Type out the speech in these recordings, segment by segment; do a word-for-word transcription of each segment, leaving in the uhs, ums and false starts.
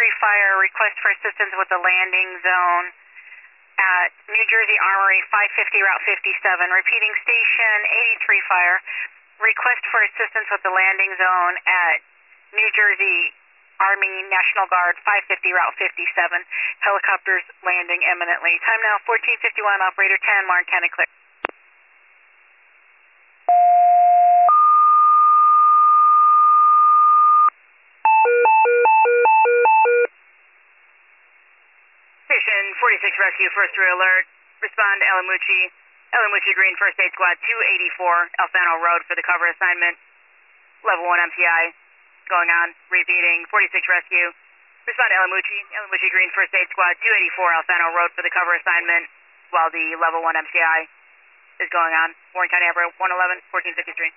eighty-three Fire, request for assistance with the landing zone at New Jersey Armory, five fifty Route fifty-seven. Repeating, station eighty-three Fire, request for assistance with the landing zone at New Jersey Army National Guard, five fifty Route fifty-seven. Helicopters landing imminently. Time now fourteen fifty-one, operator ten, Martin County clear. Station forty-six Rescue, first through alert. Respond to Elamuchi. Elamuchi Green, First Aid Squad, two eighty-four Alfano Road for the cover assignment. Level one M T I going on. Repeating, forty-six Rescue. Respond to Elamuchi. Elamuchi Green, First Aid Squad, two eighty-four Alfano Road for the cover assignment while the level one M T I is going on. Warren County Airport, one eleven, fourteen fifty-three.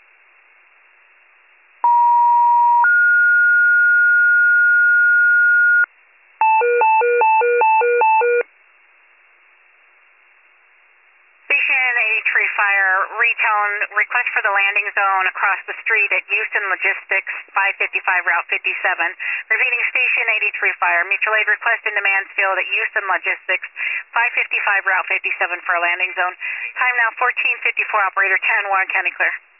Station eighty-three Fire, retone, request for the landing zone across the street at Houston Logistics, five fifty-five Route fifty-seven. Repeating, Station eighty-three Fire, mutual aid request in Mansfield at Houston Logistics, five fifty-five Route fifty-seven for a landing zone. Time now fourteen fifty-four, operator ten, Warren County clear.